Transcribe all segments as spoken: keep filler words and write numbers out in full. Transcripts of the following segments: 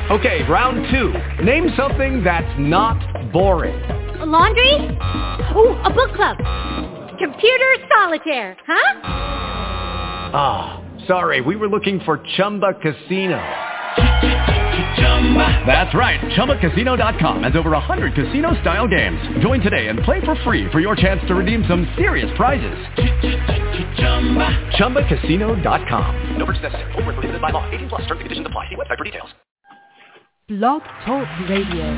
Okay, round two. Name something that's not boring. A laundry? Ooh, a book club. Computer solitaire, huh? Ah, oh, sorry, we were looking for Chumba Casino. That's right. Chumba Casino dot com has over one hundred casino-style games. Join today and play for free for your chance to redeem some serious prizes. Chumba Casino dot com. No purchase necessary. Void where prohibited by law. eighteen plus. Terms and conditions apply. See website for details. Blog Talk Radio.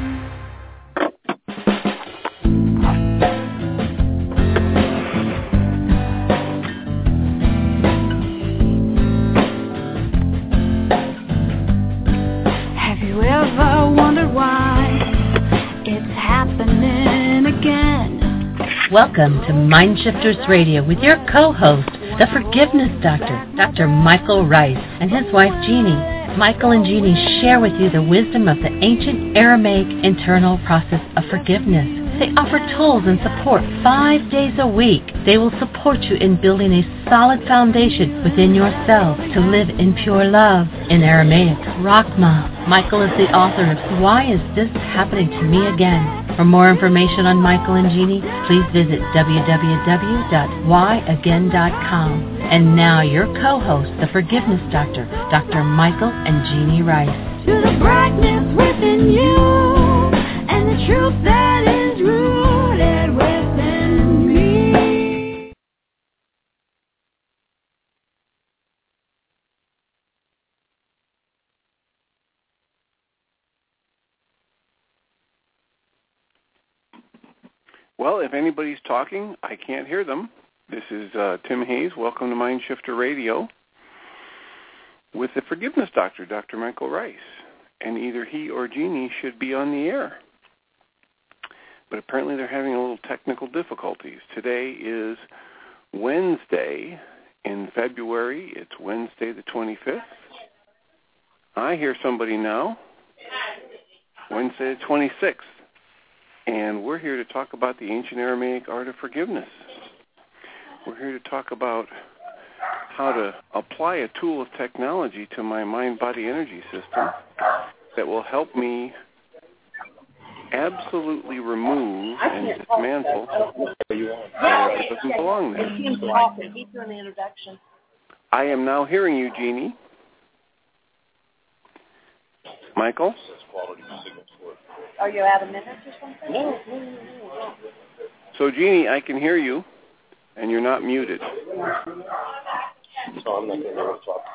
Welcome to Mindshifters Radio with your co-host, the Forgiveness Doctor, Doctor Michael Rice, and his wife Jeannie. Michael and Jeannie share with you the wisdom of the ancient Aramaic internal process of forgiveness. They offer tools and support five days a week. They will support you in building a solid foundation within yourself to live in pure love. In Aramaic, Rachma. Michael is the author of Why Is This Happening to Me Again? For more information on Michael and Jeannie, please visit w w w dot why again dot com. And now your co-host, the Forgiveness Doctor, Doctor Michael and Jeannie Rice. To the brightness within you, and the truth that is rooted within me. Well, if anybody's talking, I can't hear them. This is uh, Tim Hayes. Welcome to Mindshifter Radio with the Forgiveness Doctor, Doctor Michael Rice. And either he or Jeannie should be on the air. But apparently they're having a little technical difficulties. Today is Wednesday in February. It's Wednesday the twenty-fifth. I hear somebody now. Wednesday the twenty-sixth. And we're here to talk about the ancient Aramaic art of forgiveness. We're here to talk about how to apply a tool of technology to my mind-body energy system that will help me absolutely remove and dismantle whatever doesn't belong there. I am now hearing you, Jeannie. Michael? Are you out of minutes or something? No. So, Jeannie, I can hear you, and you're not muted. So I'm not going to talk.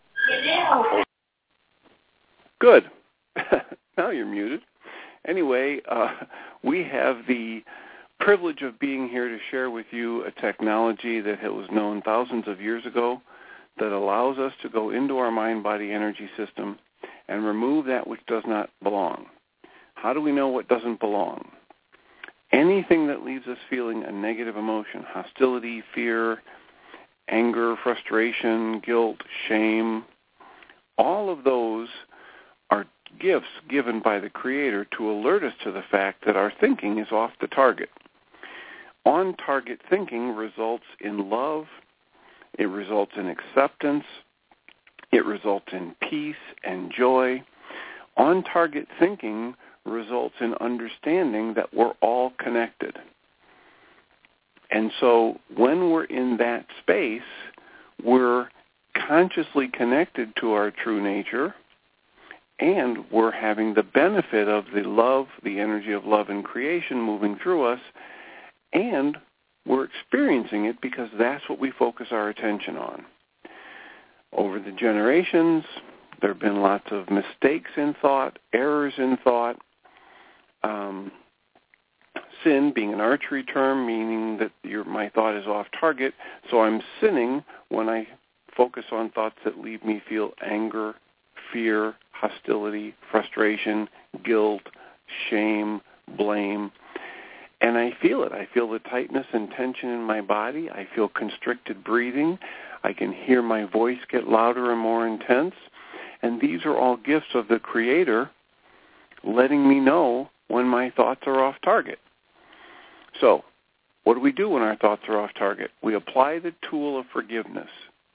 Good. Now you're muted. Anyway, uh, we have the privilege of being here to share with you a technology that was known thousands of years ago that allows us to go into our mind-body energy system and remove that which does not belong. How do we know what doesn't belong? Anything that leaves us feeling a negative emotion, hostility, fear, anger, frustration, guilt, shame, all of those are gifts given by the Creator to alert us to the fact that our thinking is off the target. On-target thinking results in love, it results in acceptance, it results in peace and joy. On-target thinking results in understanding that we're all connected. And so when we're in that space, we're consciously connected to our true nature, and we're having the benefit of the love, the energy of love and creation moving through us, and we're experiencing it because that's what we focus our attention on. Over the generations, there have been lots of mistakes in thought, errors in thought, um, sin being an archery term, meaning that your, my thought is off target, so I'm sinning when I focus on thoughts that leave me feel anger, fear, hostility, frustration, guilt, shame, blame. And I feel it. I feel the tightness and tension in my body. I feel constricted breathing. I can hear my voice get louder and more intense. And these are all gifts of the Creator letting me know when my thoughts are off target. So, what do we do when our thoughts are off target? We apply the tool of forgiveness.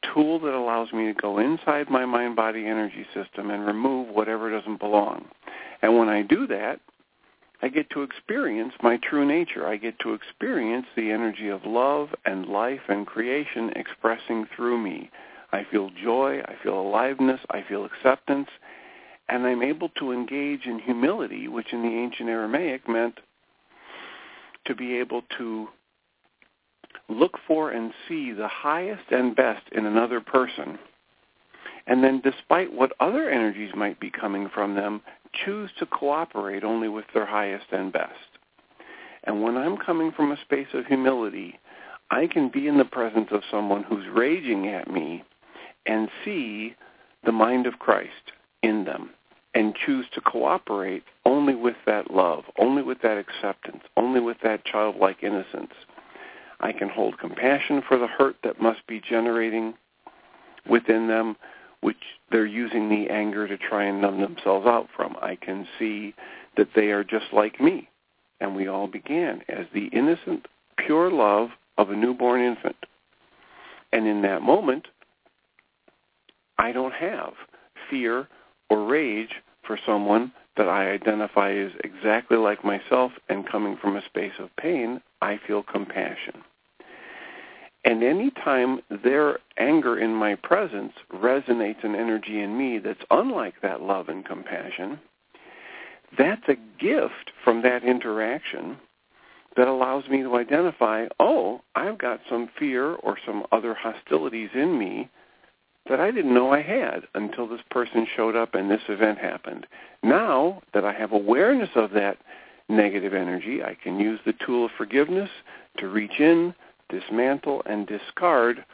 tool that allows me to go inside my mind-body energy system and remove whatever doesn't belong. And when I do that, I get to experience my true nature. I get to experience the energy of love and life and creation expressing through me. I feel joy, I feel aliveness, I feel acceptance, and I'm able to engage in humility, which in the ancient Aramaic meant to be able to look for and see the highest and best in another person, and then despite what other energies might be coming from them, choose to cooperate only with their highest and best. And when I'm coming from a space of humility, I can be in the presence of someone who's raging at me and see the mind of Christ in them and choose to cooperate only with that love, only with that acceptance, only with that childlike innocence. I can hold compassion for the hurt that must be generating within them, which they're using the anger to try and numb themselves out from. I can see that they are just like me, and we all began as the innocent, pure love of a newborn infant. And in that moment, I don't have fear or rage for someone that I identify as exactly like myself and coming from a space of pain. I feel compassion. And any time their anger in my presence resonates an energy in me that's unlike that love and compassion, that's a gift from that interaction that allows me to identify, oh, I've got some fear or some other hostilities in me that I didn't know I had until this person showed up and this event happened. Now that I have awareness of that negative energy, I can use the tool of forgiveness to reach in, dismantle, and discard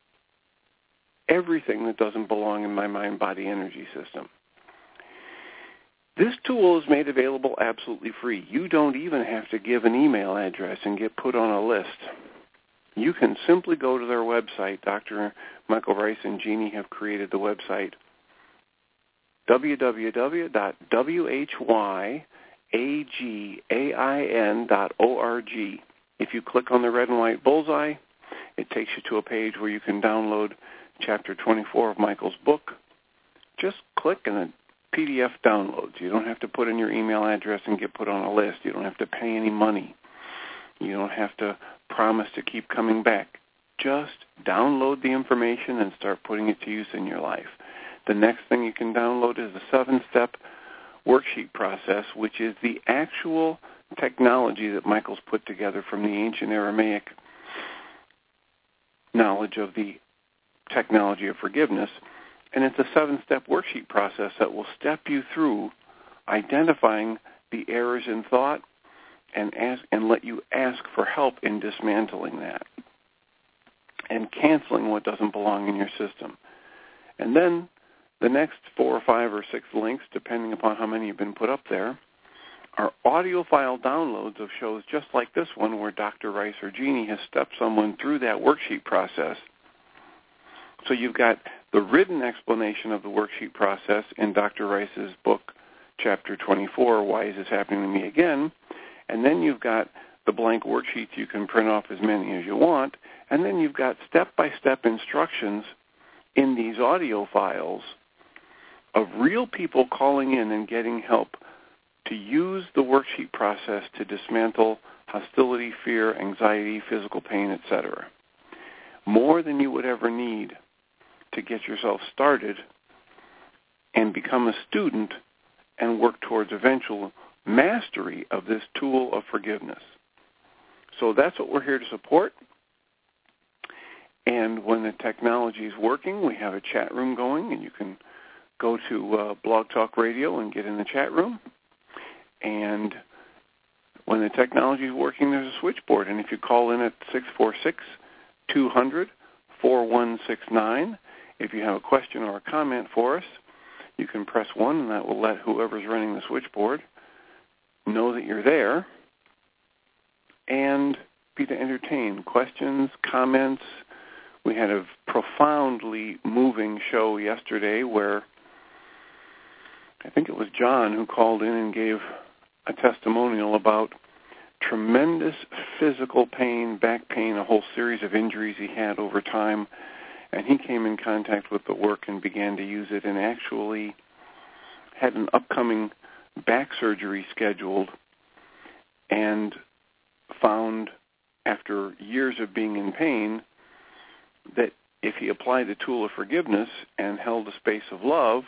everything that doesn't belong in my mind-body energy system. This tool is made available absolutely free. You don't even have to give an email address and get put on a list. You can simply go to their website. Doctor Michael Ryce and Jeannie have created the website, w w w dot whyagain dot org. If you click on the red and white bullseye, it takes you to a page where you can download Chapter twenty-four of Michael's book. Just click and the P D F downloads. You don't have to put in your email address and get put on a list. You don't have to pay any money. You don't have to promise to keep coming back. Just download the information and start putting it to use in your life. The next thing you can download is the seven-step worksheet process, which is the actual technology that Michael's put together from the ancient Aramaic knowledge of the technology of forgiveness. And it's a seven-step worksheet process that will step you through identifying the errors in thought and ask and let you ask for help in dismantling that and canceling what doesn't belong in your system. And then the next four or five or six links, depending upon how many have been put up there, are audio file downloads of shows just like this one where Doctor Ryce or Jeannie has stepped someone through that worksheet process. So you've got the written explanation of the worksheet process in Doctor Ryce's book, Chapter twenty-four, Why Is This Happening to Me Again? And then you've got the blank worksheets. You can print off as many as you want. And then you've got step-by-step instructions in these audio files of real people calling in and getting help to use the worksheet process to dismantle hostility, fear, anxiety, physical pain, et cetera. More than you would ever need to get yourself started and become a student and work towards eventual mastery of this tool of forgiveness. So that's what we're here to support. And when the technology is working, we have a chat room going, and you can go to uh, Blog Talk Radio and get in the chat room. And when the technology is working, there's a switchboard. And if you call in at six four six, two hundred, four one six nine, if you have a question or a comment for us, you can press one, and that will let whoever's running the switchboard know that you're there and be to entertain questions, comments. We had a profoundly moving show yesterday where I think it was John who called in and gave a testimonial about tremendous physical pain, back pain, a whole series of injuries he had over time, And he came in contact with the work and began to use it, and actually had an upcoming back surgery scheduled, and found after years of being in pain that if he applied the tool of forgiveness and held a space of love,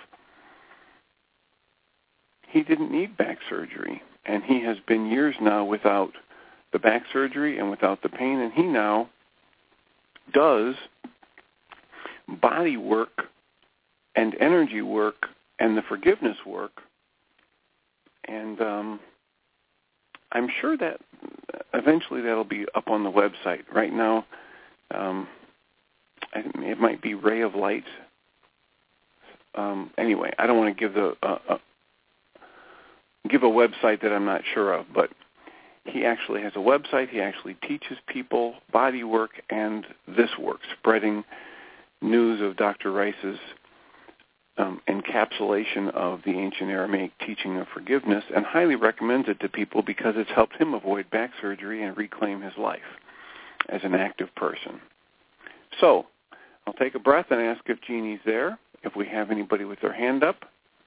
he didn't need back surgery. And he has been years now without the back surgery and without the pain, and he now does body work and energy work and the forgiveness work. And um, I'm sure that eventually that'll be up on the website. Right now, um, it might be Ray of Light. Um, anyway, I don't want to give the uh, uh, give a website that I'm not sure of, but he actually has a website. He actually teaches people body work and this work, spreading news of Doctor Rice's um, encapsulation of the ancient Aramaic teaching of forgiveness, and highly recommends it to people because it's helped him avoid back surgery and reclaim his life as an active person. So I'll take a breath and ask if Jeannie's there, if we have anybody with their hand up,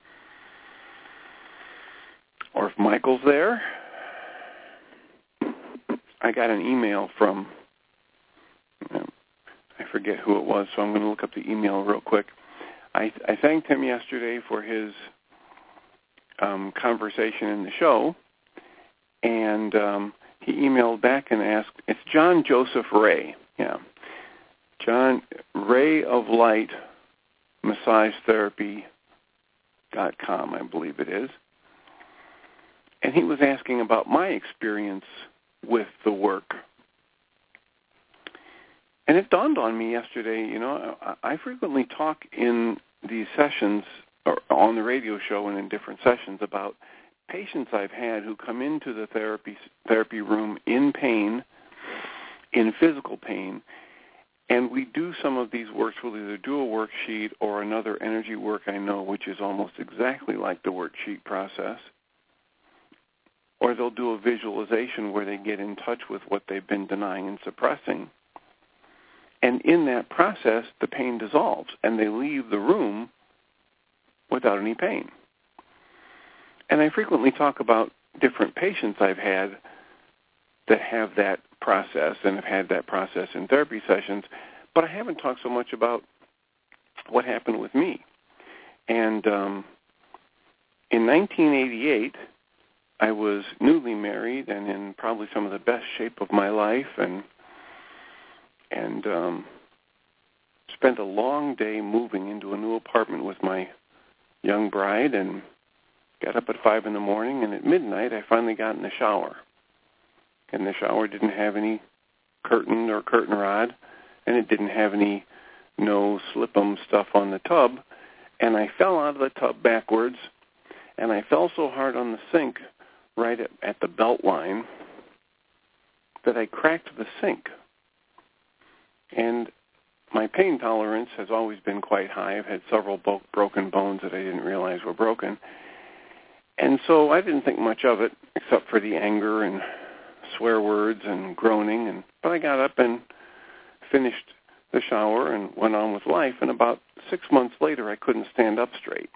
or if Michael's there. I got an email from, um, I forget who it was, so I'm going to look up the email real quick. I, I thanked him yesterday for his um, conversation in the show, and um, he emailed back and asked, it's John Joseph Ray, yeah, John Ray of Light Massage Therapy dot com, I believe it is. And he was asking about my experience with the work. And it dawned on me yesterday, you know, I frequently talk in these sessions, or on the radio show and in different sessions, about patients I've had who come into the therapy therapy room in pain, in physical pain, and we do some of these works. We'll either do a worksheet or another energy work I know, which is almost exactly like the worksheet process, or they'll do a visualization where they get in touch with what they've been denying and suppressing. And in that process, the pain dissolves, and they leave the room without any pain. And I frequently talk about different patients I've had that have that process and have had that process in therapy sessions, but I haven't talked so much about what happened with me. And um, in nineteen eighty-eight, I was newly married and in probably some of the best shape of my life, and and um, spent a long day moving into a new apartment with my young bride, and got up at five in the morning, and at midnight I finally got in the shower. And the shower didn't have any curtain or curtain rod, and it didn't have any no slip-em stuff on the tub, and I fell out of the tub backwards, and I fell so hard on the sink right at, at the belt line that I cracked the sink. And my pain tolerance has always been quite high. I've had several bo- broken bones that I didn't realize were broken. And so I didn't think much of it, except for the anger and swear words and groaning. And but I got up and finished the shower and went on with life. And about six months later, I couldn't stand up straight.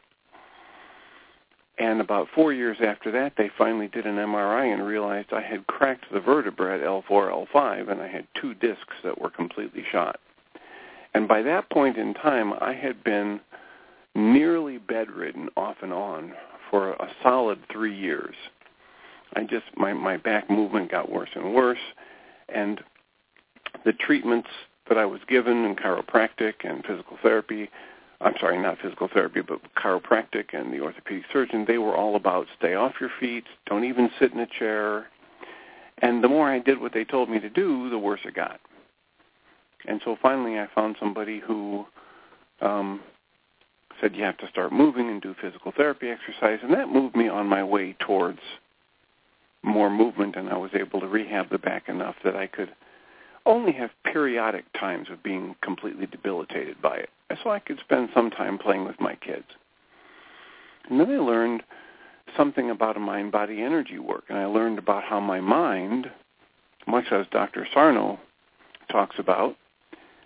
And about four years after that, they finally did an M R I and realized I had cracked the vertebra at L four, L five, and I had two discs that were completely shot. And by that point in time, I had been nearly bedridden off and on for a solid three years. I just, my, my back movement got worse and worse, and the treatments that I was given in chiropractic and physical therapy, I'm sorry, not physical therapy, but chiropractic and the orthopedic surgeon, they were all about stay off your feet, don't even sit in a chair. And the more I did what they told me to do, the worse it got. And so finally I found somebody who um, said you have to start moving and do physical therapy exercise, and that moved me on my way towards more movement, and I was able to rehab the back enough that I could only have periodic times of being completely debilitated by it, so I could spend some time playing with my kids. And then I learned something about a mind-body energy work, and I learned about how my mind, much as Doctor Sarno talks about,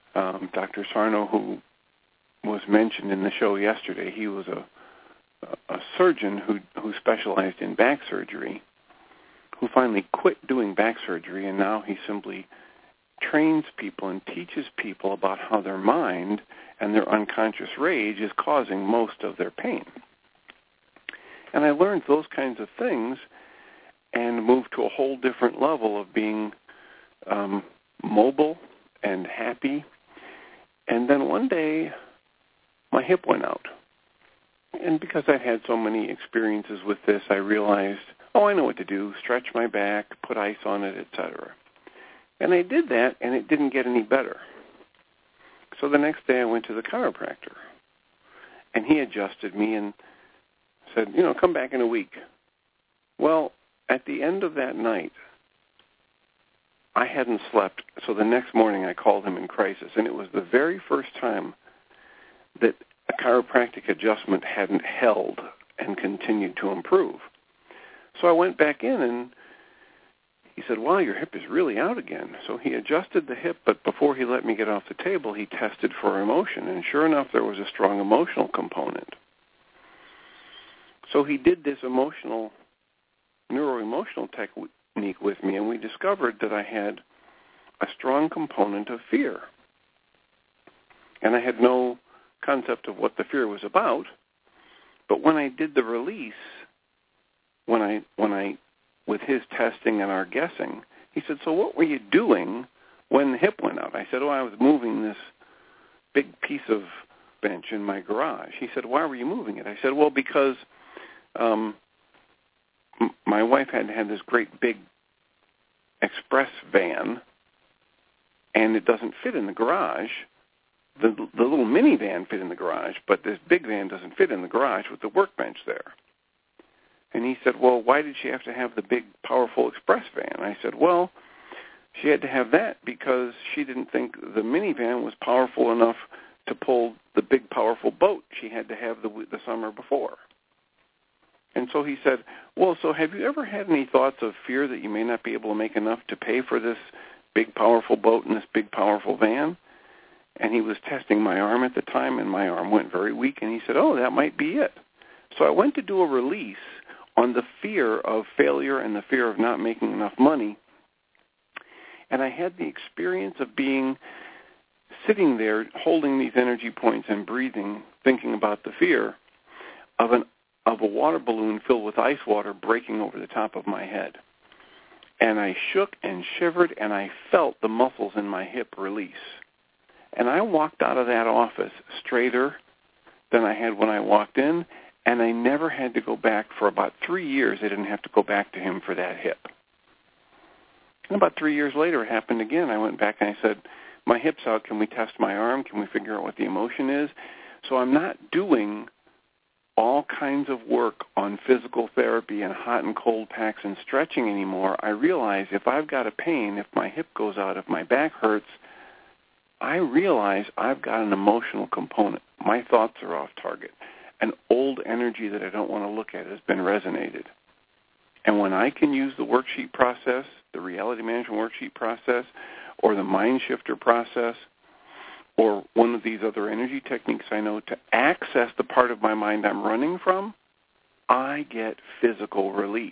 Um, Doctor Sarno, who was mentioned in the show yesterday, he was a, a surgeon who, who specialized in back surgery, who finally quit doing back surgery, and now he simply trains people and teaches people about how their mind and their unconscious rage is causing most of their pain. And I learned those kinds of things and moved to a whole different level of being um, mobile and happy. And then one day, my hip went out. And because I'd had so many experiences with this, I realized, oh, I know what to do, stretch my back, put ice on it, et cetera. And I did that, and it didn't get any better. So the next day I went to the chiropractor, and he adjusted me and said, you know, come back in a week. Well, at the end of that night, I hadn't slept, so the next morning I called him in crisis, and it was the very first time that a chiropractic adjustment hadn't held and continued to improve. So I went back in, and he said, wow, your hip is really out again. So he adjusted the hip, but before he let me get off the table, he tested for emotion, and sure enough, there was a strong emotional component. So he did this emotional, neuro-emotional technique with me, and we discovered that I had a strong component of fear. And I had no concept of what the fear was about, but when I did the release, when I when I with his testing and our guessing, he said, so what were you doing when the hip went out? I said, oh, I was moving this big piece of bench in my garage. He said, why were you moving it? I said, well, because um, m- my wife had had this great big express van, and it doesn't fit in the garage. The, the little minivan fit in the garage, but this big van doesn't fit in the garage with the workbench there. And he said, well, why did she have to have the big, powerful express van? I said, well, she had to have that because she didn't think the minivan was powerful enough to pull the big, powerful boat she had to have the, the summer before. And so he said, well, so have you ever had any thoughts of fear that you may not be able to make enough to pay for this big, powerful boat and this big, powerful van? And he was testing my arm at the time, and my arm went very weak, and he said, oh, that might be it. So I went to do a release on the fear of failure and the fear of not making enough money. And I had the experience of being sitting there holding these energy points and breathing, thinking about the fear of an of a water balloon filled with ice water breaking over the top of my head. And I shook and shivered, and I felt the muscles in my hip release. And I walked out of that office straighter than I had when I walked in, and I never had to go back for about three years. I didn't have to go back to him for that hip. And about three years later, it happened again. I went back and I said, my hip's out. Can we test my arm? Can we figure out what the emotion is? So I'm not doing all kinds of work on physical therapy and hot and cold packs and stretching anymore. I realize if I've got a pain, if my hip goes out, if my back hurts, I realize I've got an emotional component. My thoughts are off target. An old energy that I don't want to look at has been resonated. And when I can use the worksheet process, the reality management worksheet process, or the mind shifter process, or one of these other energy techniques I know to access the part of my mind I'm running from, I get physical relief.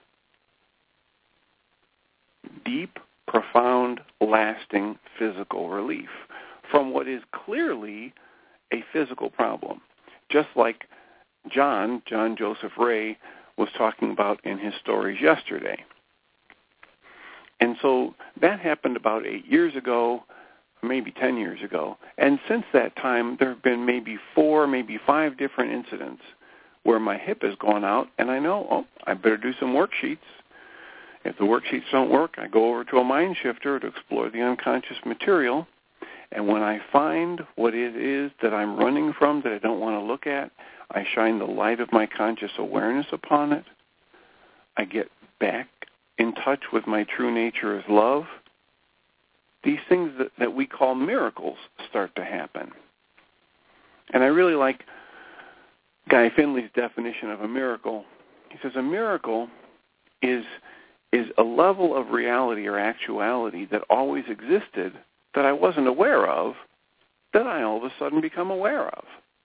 Deep, profound, lasting physical relief from what is clearly a physical problem. Just like John, John Joseph Ray, was talking about in his stories yesterday. And so that happened about eight years ago, maybe ten years ago. And since that time, there have been maybe four, maybe five different incidents where my hip has gone out, and I know, oh, I better do some worksheets. If the worksheets don't work, I go over to a mind shifter to explore the unconscious material. And when I find what it is that I'm running from that I don't want to look at, I shine the light of my conscious awareness upon it. I get back in touch with my true nature as love. These things that, that we call miracles start to happen. And I really like Guy Finley's definition of a miracle. He says a miracle is, is a level of reality or actuality that always existed that I wasn't aware of that I all of a sudden become aware of.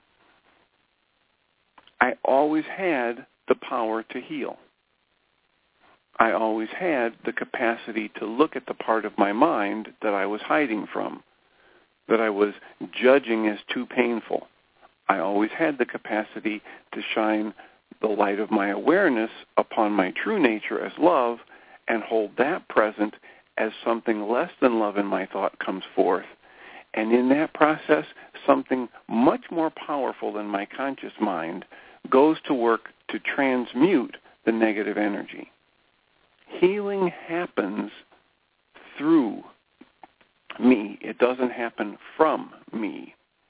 I always had the power to heal. I always had the capacity to look at the part of my mind that I was hiding from, that I was judging as too painful. I always had the capacity to shine the light of my awareness upon my true nature as love and hold that present as something less than love in my thought comes forth. And in that process, something much more powerful than my conscious mind goes to work to transmute the negative energy. Healing happens through me. It doesn't happen from me.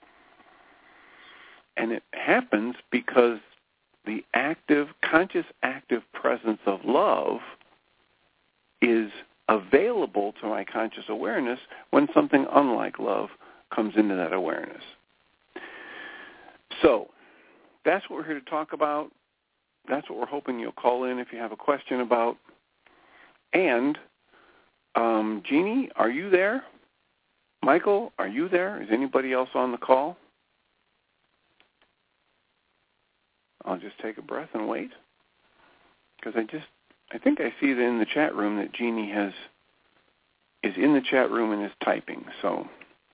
And it happens because the active, conscious active presence of love is available to my conscious awareness when something unlike love comes into that awareness. So that's what we're here to talk about. That's what we're hoping you'll call in if you have a question about. And, um, Jeannie, are you there? Michael, are you there? Is anybody else on the call? I'll just take a breath and wait, because I just, I think I see that in the chat room that Jeannie has, is in the chat room and is typing. So,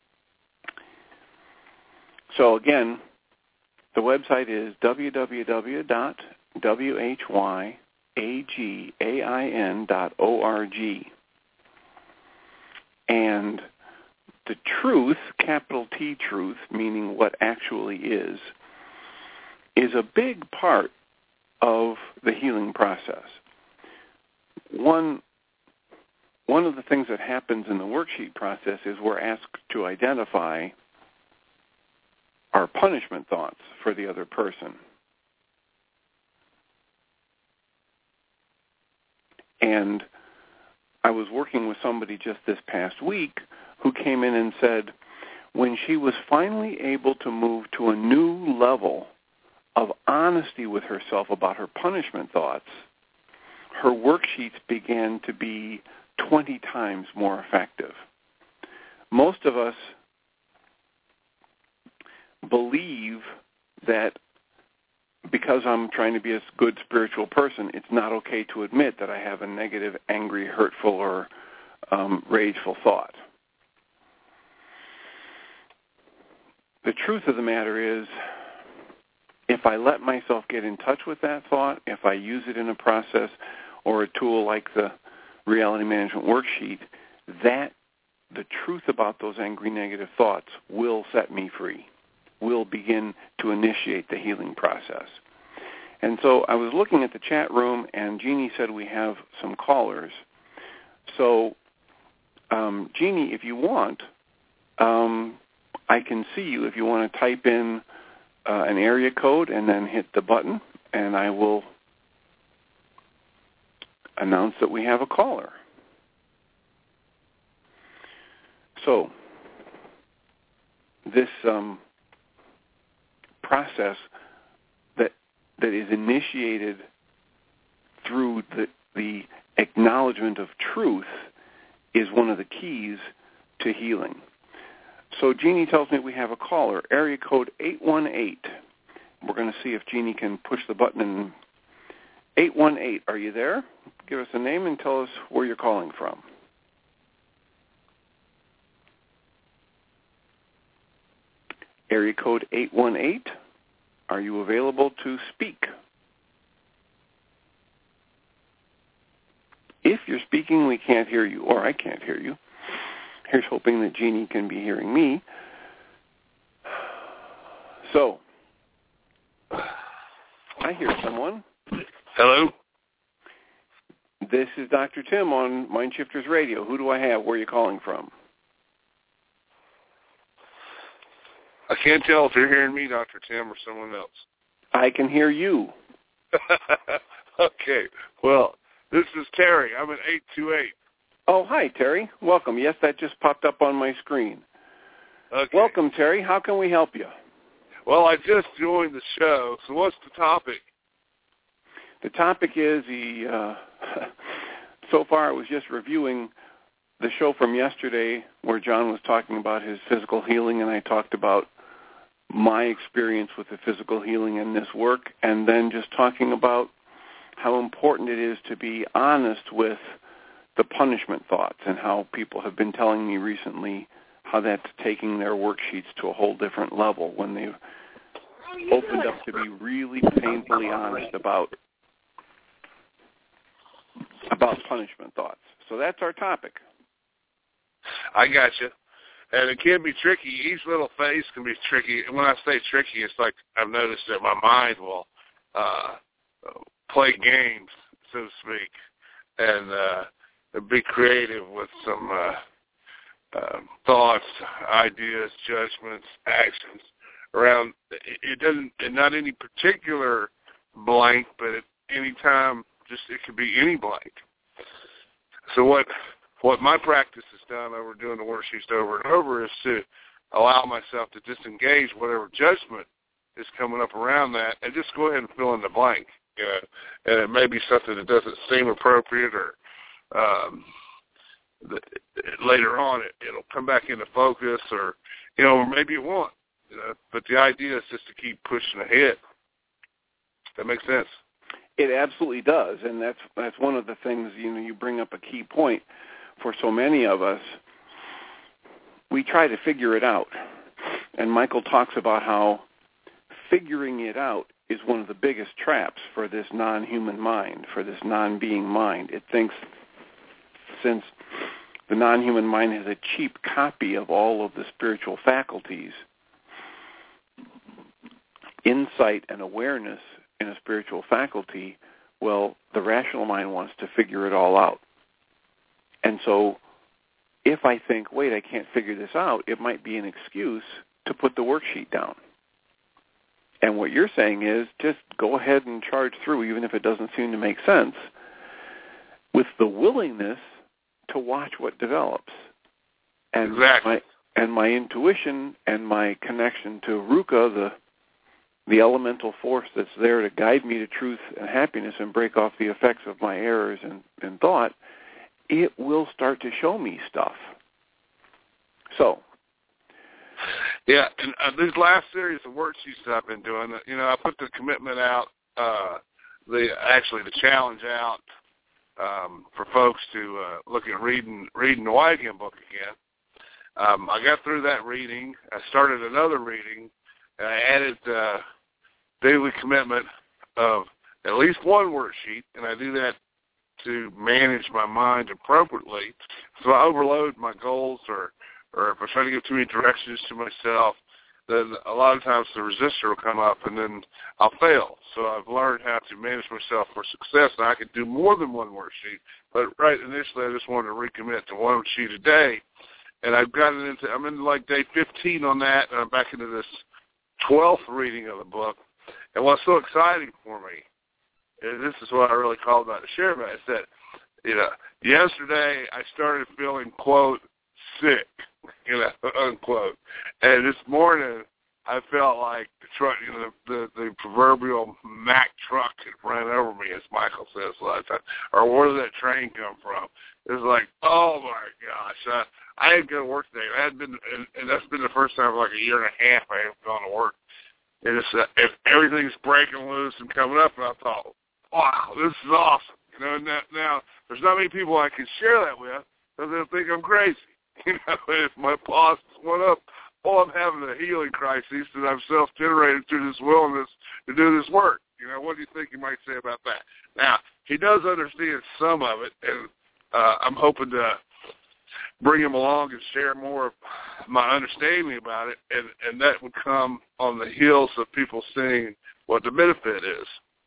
so again, the website is w w w dot w h y a g a i n dot org. And the truth, capital T truth, meaning what actually is, is a big part of the healing process. One, one of the things that happens in the worksheet process is we're asked to identify our punishment thoughts for the other person. And I was working with somebody just this past week who came in and said when she was finally able to move to a new level of honesty with herself about her punishment thoughts, her worksheets began to be twenty times more effective. Most of us believe that because I'm trying to be a good spiritual person, it's not okay to admit that I have a negative, angry, hurtful, or um, rageful thought. The truth of the matter is, if I let myself get in touch with that thought, if I use it in a process or a tool like the Reality Management Worksheet, that the truth about those angry, negative thoughts will set me free, will begin to initiate the healing process. And so I was looking at the chat room, and Jeannie said we have some callers. So, um, Jeannie, if you want, um, I can see you if you want to type in uh, an area code and then hit the button, and I will announce that we have a caller. So, this um, process that that is initiated through the, the acknowledgement of truth is one of the keys to healing. So Jeannie tells me we have a caller, area code eight one eight. We're going to see if Jeannie can push the button. And eight one eight, are you there? Give us a name and tell us where you're calling from. Area code eight one eight, are you available to speak? If you're speaking, we can't hear you, or I can't hear you. Here's hoping that Jeannie can be hearing me. So, I hear someone. Hello? This is Doctor Tim on Mindshifters Radio. Who do I have? Where are you calling from? I can't tell if you're hearing me, Doctor Tim, or someone else. I can hear you. Okay. Well, this is Terry. I'm at eight two eight. Oh, hi, Terry. Welcome. Yes, that just popped up on my screen. Okay. Welcome, Terry. How can we help you? Well, I just joined the show, so what's the topic? The topic is, the, uh, so far I was just reviewing the show from yesterday where John was talking about his physical healing, and I talked about my experience with the physical healing in this work, and then just talking about how important it is to be honest with the punishment thoughts, and how people have been telling me recently how that's taking their worksheets to a whole different level when they've opened up to be really painfully honest about about punishment thoughts. So that's our topic. I got you. And it can be tricky. Each little phase can be tricky. And when I say tricky, it's like I've noticed that my mind will uh, play games, so to speak, and uh, be creative with some uh, uh, thoughts, ideas, judgments, actions around. It doesn't, not any particular blank, but at any time, just it could be any blank. So what what my practice has done over doing the worksheets over and over is to allow myself to disengage whatever judgment is coming up around that and just go ahead and fill in the blank. You know, and it may be something that doesn't seem appropriate, or um, the, later on it, it'll come back into focus, or you know, or maybe it won't. You know, but the idea is just to keep pushing ahead. That makes sense. It absolutely does, and that's that's one of the things. You know, you bring up a key point. For so many of us, we try to figure it out, and Michael talks about how figuring it out is one of the biggest traps for this non-human mind, for this non-being mind. It thinks, since the non-human mind has a cheap copy of all of the spiritual faculties, insight and awareness in a spiritual faculty, well, the rational mind wants to figure it all out. And so if I think, wait, I can't figure this out, it might be an excuse to put the worksheet down. And what you're saying is just go ahead and charge through, even if it doesn't seem to make sense, with the willingness to watch what develops. And exactly. My, and my intuition and my connection to Ruka, the the elemental force that's there to guide me to truth and happiness and break off the effects of my errors and, and thought, it will start to show me stuff. So. Yeah, and uh, these last series of worksheets that I've been doing, you know, I put the commitment out, uh, the actually the challenge out um, for folks to uh, look at reading reading the Whitehead book again. Um, I got through that reading. I started another reading, and I added uh, daily commitment of at least one worksheet, and I do that to manage my mind appropriately. So I overload my goals, or, or if I try to give too many directions to myself, then a lot of times the resistor will come up, and then I'll fail. So I've learned how to manage myself for success. Now, I can do more than one worksheet, but right initially I just wanted to recommit to one sheet a day. And I've gotten into, I'm in like day fifteen on that, and I'm back into this twelfth reading of the book. And what's so exciting for me, and this is what I really called about to share about, is that, you know, yesterday I started feeling, quote, sick, you know, unquote. And this morning I felt like the truck, you know, the, the, the proverbial Mack truck had run over me, as Michael says a lot of times. Or where did that train come from? It was like, oh my gosh, I, I had to go to work today. I had been, and, and that's been the first time in like a year and a half I have gone to work. And it's, uh, if everything's breaking loose and coming up, and I thought, wow, this is awesome. You know, now, now there's not many people I can share that with, because they'll think I'm crazy. You know, if my boss went up, oh, I'm having a healing crisis that I've self-generated through this willingness to do this work. You know, what do you think he might say about that? Now, he does understand some of it, and uh, I'm hoping to bring him along and share more of my understanding about it, and, and that would come on the heels of people seeing what the benefit is.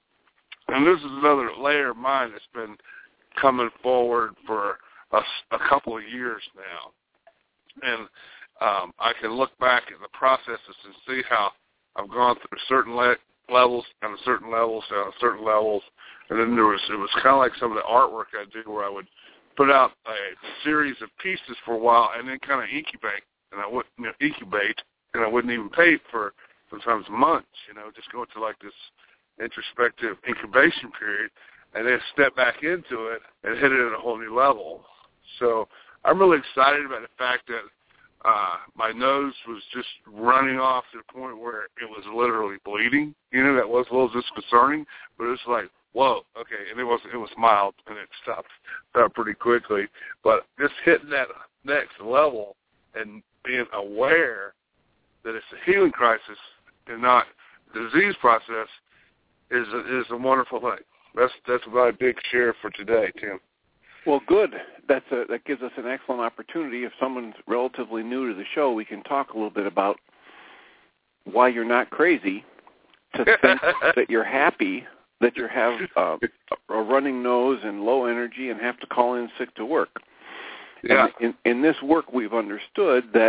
And this is another layer of mine that's been coming forward for a, a couple of years now. And um, I can look back at the processes and see how I've gone through certain le- levels and certain levels and certain levels. And then there was, it was kind of like some of the artwork I do where I would put out a series of pieces for a while and then kind of incubate. And I wouldn't, you know, incubate, and I wouldn't even pay for sometimes months, you know, just go into like this introspective incubation period and then step back into it and hit it at a whole new level. So I'm really excited about the fact that uh, my nose was just running off to the point where it was literally bleeding. You know, that was a little disconcerting, but it was like, whoa, okay, and it was it was mild, and it stopped, stopped pretty quickly. But just hitting that next level and being aware that it's a healing crisis and not the disease process is a, is a wonderful thing. That's that's my big share for today, Tim. Well, good. That's a, that gives us an excellent opportunity. If someone's relatively new to the show, we can talk a little bit about why you're not crazy to think that you're happy that you have uh, a running nose and low energy and have to call in sick to work. Yeah. And in, in this work, we've understood that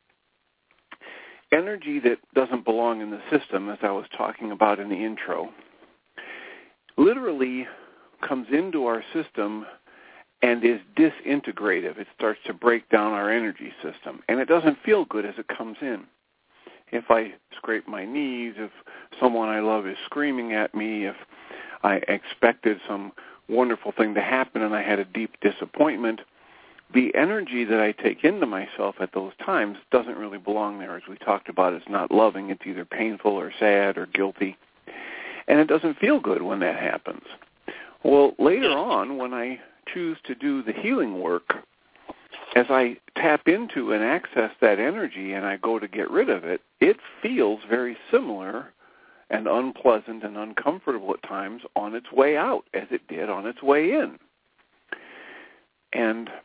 energy that doesn't belong in the system, as I was talking about in the intro, literally comes into our system and is disintegrative. It starts to break down our energy system, and it doesn't feel good as it comes in. If I scrape my knees, if someone I love is screaming at me, if I expected some wonderful thing to happen and I had a deep disappointment, the energy that I take into myself at those times doesn't really belong there. As we talked about, it's not loving. It's either painful or sad or guilty, and it doesn't feel good when that happens. Well, later on, when I choose to do the healing work, as I tap into and access that energy and I go to get rid of it, it feels very similar and unpleasant and uncomfortable at times on its way out as it did on its way in. And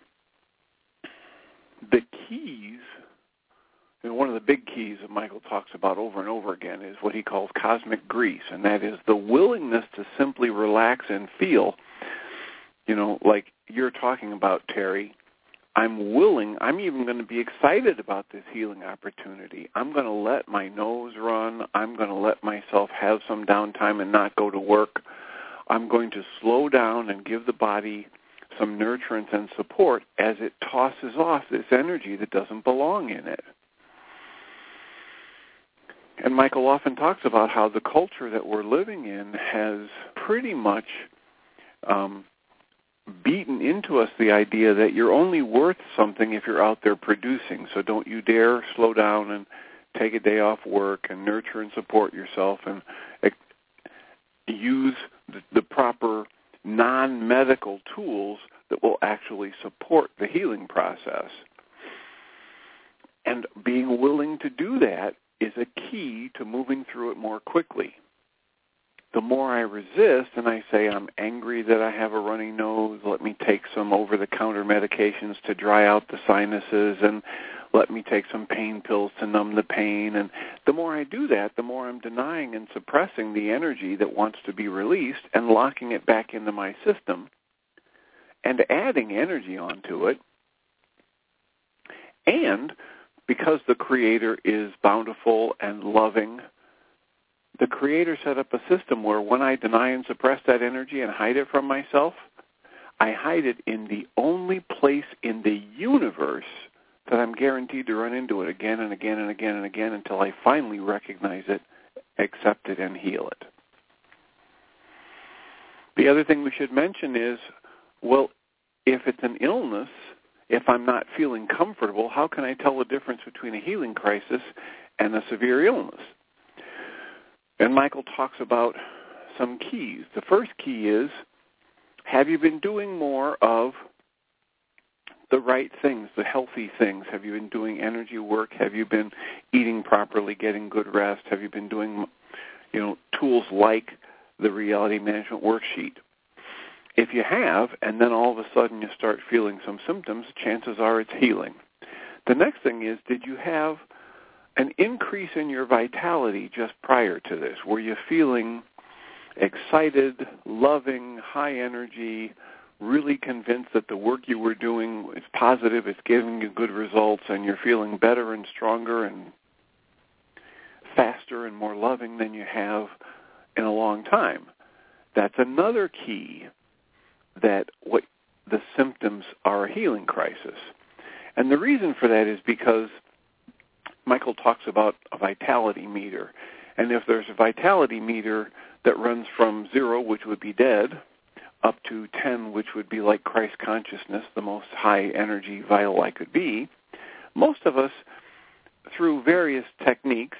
the keys, and one of the big keys that Michael talks about over and over again is what he calls cosmic grease, and that is the willingness to simply relax and feel. You know, like you're talking about, Terry, I'm willing, I'm even going to be excited about this healing opportunity. I'm going to let my nose run. I'm going to let myself have some downtime and not go to work. I'm going to slow down and give the body some nurturance and support as it tosses off this energy that doesn't belong in it. And Michael often talks about how the culture that we're living in has pretty much um, beaten into us the idea that you're only worth something if you're out there producing. So don't you dare slow down and take a day off work and nurture and support yourself and uh, use the, the proper non-medical tools that will actually support the healing process. And being willing to do that is a key to moving through it more quickly. The more I resist and I say I'm angry that I have a runny nose, let me take some over-the-counter medications to dry out the sinuses, and let me take some pain pills to numb the pain. And the more I do that, the more I'm denying and suppressing the energy that wants to be released and locking it back into my system and adding energy onto it. And because the Creator is bountiful and loving, the Creator set up a system where when I deny and suppress that energy and hide it from myself, I hide it in the only place in the universe that I'm guaranteed to run into it again and again and again and again until I finally recognize it, accept it, and heal it. The other thing we should mention is, well, if it's an illness, if I'm not feeling comfortable, how can I tell the difference between a healing crisis and a severe illness? And Michael talks about some keys. The first key is, have you been doing more of the right things, the healthy things? Have you been doing energy work? Have you been eating properly, getting good rest? Have you been doing, you know, tools like the reality management worksheet? If you have, and then all of a sudden you start feeling some symptoms, chances are it's healing. The next thing is, did you have an increase in your vitality just prior to this? Were you feeling excited, loving, high energy, really convinced that the work you were doing is positive, it's giving you good results, and you're feeling better and stronger and faster and more loving than you have in a long time? That's another key that what the symptoms are a healing crisis. And the reason for that is because Michael talks about a vitality meter. And if there's a vitality meter that runs from zero, which would be dead, up to ten, which would be like Christ consciousness, the most high energy vital I could be, most of us, through various techniques,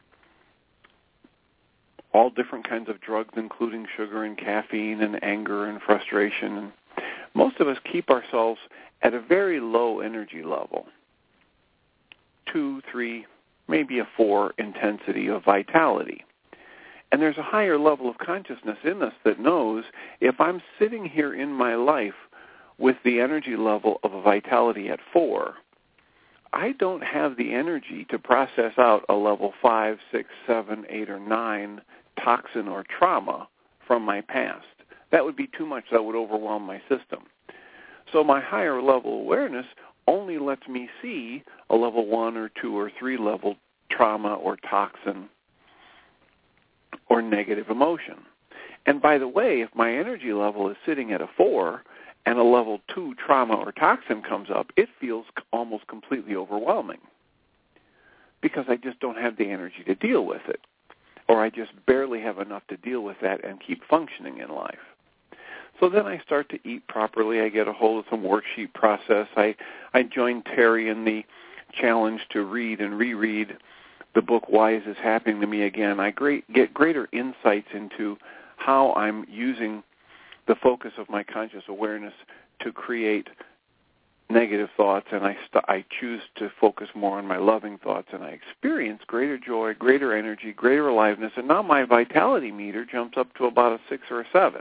all different kinds of drugs, including sugar and caffeine and anger and frustration, and most of us keep ourselves at a very low energy level, two, three, maybe a four intensity of vitality. And there's a higher level of consciousness in us that knows if I'm sitting here in my life with the energy level of a vitality at four, I don't have the energy to process out a level five, six, seven, eight, or nine toxin or trauma from my past. That would be too much. That would overwhelm my system. So my higher level awareness only lets me see a level one or two or three level trauma or toxin or negative emotion. And by the way, if my energy level is sitting at a four and a level two trauma or toxin comes up, it feels almost completely overwhelming because I just don't have the energy to deal with it, or I just barely have enough to deal with that and keep functioning in life. So then I start to eat properly. I get a hold of some worksheet process. I, I join Terry in the challenge to read and reread the book, Why Is This Happening to Me Again? I great, get greater insights into how I'm using the focus of my conscious awareness to create negative thoughts, and I, st- I choose to focus more on my loving thoughts, and I experience greater joy, greater energy, greater aliveness, and now my vitality meter jumps up to about a six or a seven.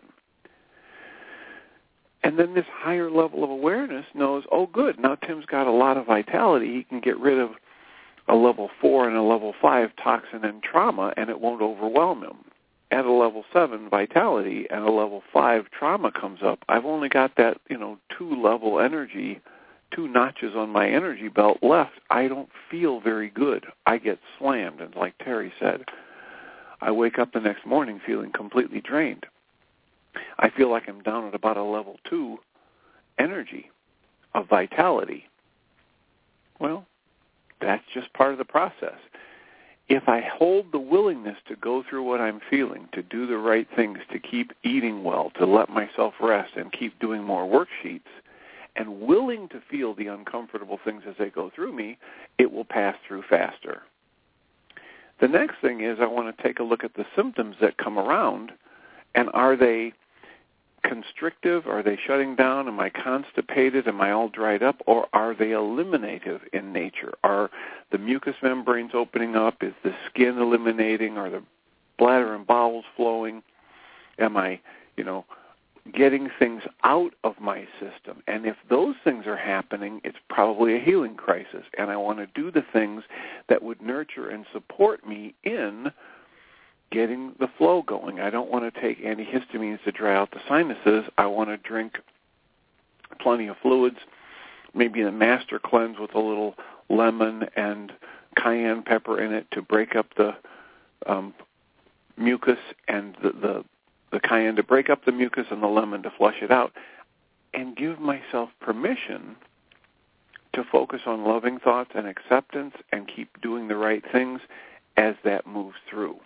And then this higher level of awareness knows, oh, good, now Tim's got a lot of vitality. He can get rid of a level four and a level five toxin and trauma, and it won't overwhelm him. At a level seven vitality and a level five trauma comes up, I've only got that, you know, two-level energy, two notches on my energy belt left. I don't feel very good. I get slammed, and like Terry said, I wake up the next morning feeling completely drained. I feel like I'm down at about a level two energy of vitality. Well, that's just part of the process. If I hold the willingness to go through what I'm feeling, to do the right things, to keep eating well, to let myself rest and keep doing more worksheets, and willing to feel the uncomfortable things as they go through me, it will pass through faster. The next thing is I want to take a look at the symptoms that come around, and are they constrictive? Are they shutting down? Am I constipated? Am I all dried up? Or are they eliminative in nature? Are the mucous membranes opening up? Is the skin eliminating? Are the bladder and bowels flowing? Am I, you know, getting things out of my system? And if those things are happening, it's probably a healing crisis. And I want to do the things that would nurture and support me in getting the flow going. I don't want to take antihistamines to dry out the sinuses. I want to drink plenty of fluids, maybe a master cleanse with a little lemon and cayenne pepper in it to break up the um, mucus, and the, the, the cayenne to break up the mucus and the lemon to flush it out, and give myself permission to focus on loving thoughts and acceptance and keep doing the right things as that moves through.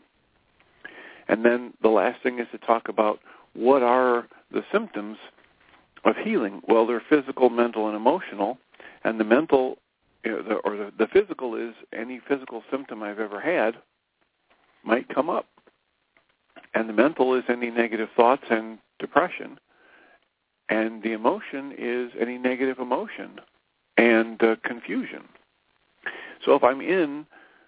And then the last thing is to talk about what are the symptoms of healing. Well, they're physical, mental, and emotional. And the mental, you know, the, or the, the physical is any physical symptom I've ever had might come up. And the mental is any negative thoughts and depression. And the emotion is any negative emotion and uh, confusion. So if I'm in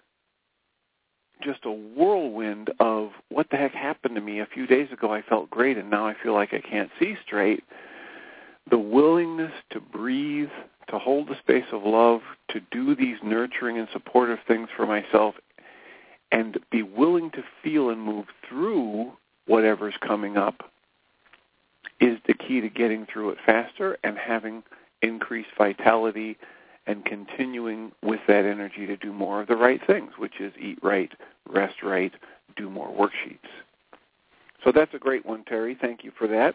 just a whirlwind of what the heck happened to me a few days ago, I felt great, and now I feel like I can't see straight, the willingness to breathe, to hold the space of love, to do these nurturing and supportive things for myself, and be willing to feel and move through whatever's coming up is the key to getting through it faster and having increased vitality and continuing with that energy to do more of the right things, which is eat right, rest right, do more worksheets. So that's a great one, Terry. Thank you for that.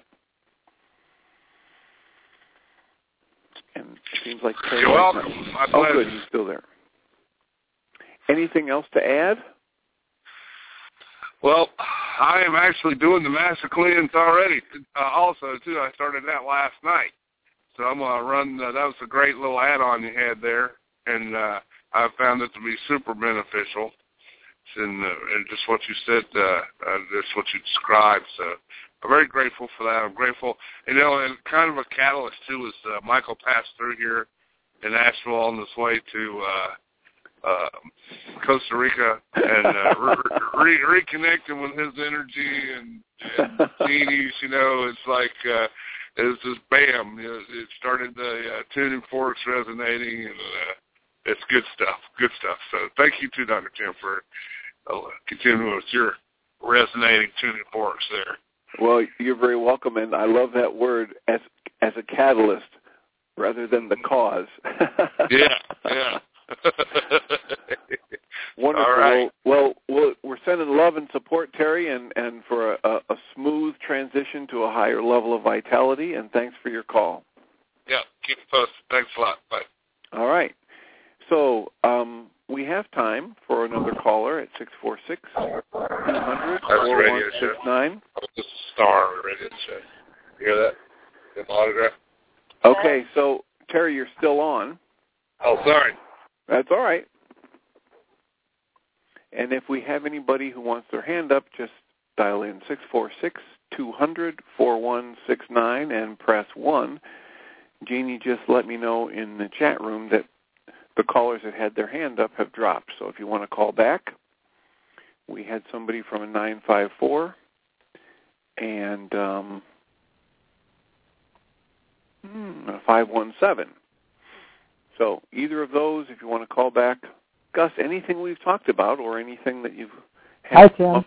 And it seems like Terry... You're welcome. My oh, pleasure. good. He's still there. Anything else to add? Well, I am actually doing the master cleanse already. Uh, also, too, I started that last night. So I'm going to run, uh, that was a great little add-on you had there, and uh, I found it to be super beneficial. And, uh, and just what you said, uh, uh, just what you described. So I'm very grateful for that. I'm grateful. You know, and kind of a catalyst, too, is uh, Michael passed through here in Nashville on his way to uh, uh, Costa Rica and uh, re- re- reconnecting with his energy and, and Jeannie's, you know, it's like uh, it was just bam. You know, it started the uh, tuning forks resonating, and uh, it's good stuff, good stuff. So thank you, too, Doctor Tim, for uh, continuing with your resonating tuning forks there. Well, you're very welcome, and I love that word as as a catalyst rather than the cause. yeah, yeah. Wonderful. All right. Well, well, we're sending love and support, Terry, and, and for a, a smooth transition to a higher level of vitality, and thanks for your call. Yeah, keep it posted. Thanks a lot. Bye. All right. So um, we have time for another caller at six four six, two hundred, four one six nine. This is Star radio show. You hear that? Get my autograph? Okay, so, Terry, you're still on. Oh, sorry. That's all right. And if we have anybody who wants their hand up, just dial in six four six, two hundred, four one six nine and press one. Jeannie just let me know in the chat room that the callers that had their hand up have dropped. So if you want to call back, we had somebody from a nine five four and um, a five one seven. So either of those, if you want to call back, Gus, anything we've talked about or anything that you've had. Hi, Tim.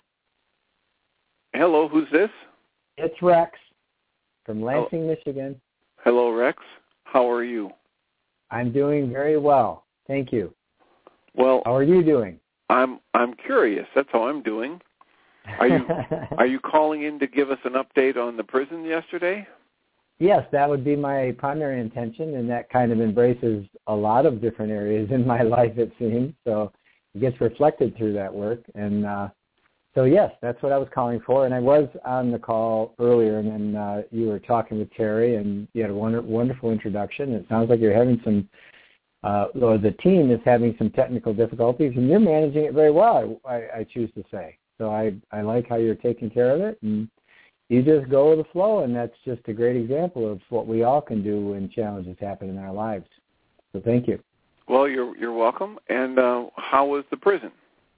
Hello, who's this? It's Rex from Lansing, Hello. Michigan. Hello, Rex. How are you? I'm doing very well. Thank you. Well, how are you doing? I'm I'm curious. That's how I'm doing. Are you are you calling in to give us an update on the prison yesterday? Yes, that would be my primary intention, and that kind of embraces a lot of different areas in my life, it seems. So it gets reflected through that work. And uh, so, yes, that's what I was calling for. And I was on the call earlier, and then uh, you were talking with Terry, and you had a wonder- wonderful introduction. It sounds like you're having some, uh, or the team is having some technical difficulties, and you're managing it very well, I, I choose to say. So I, I like how you're taking care of it. And you just go with the flow, and that's just a great example of what we all can do when challenges happen in our lives. So thank you. Well, you're you're welcome. And uh, how was the prison?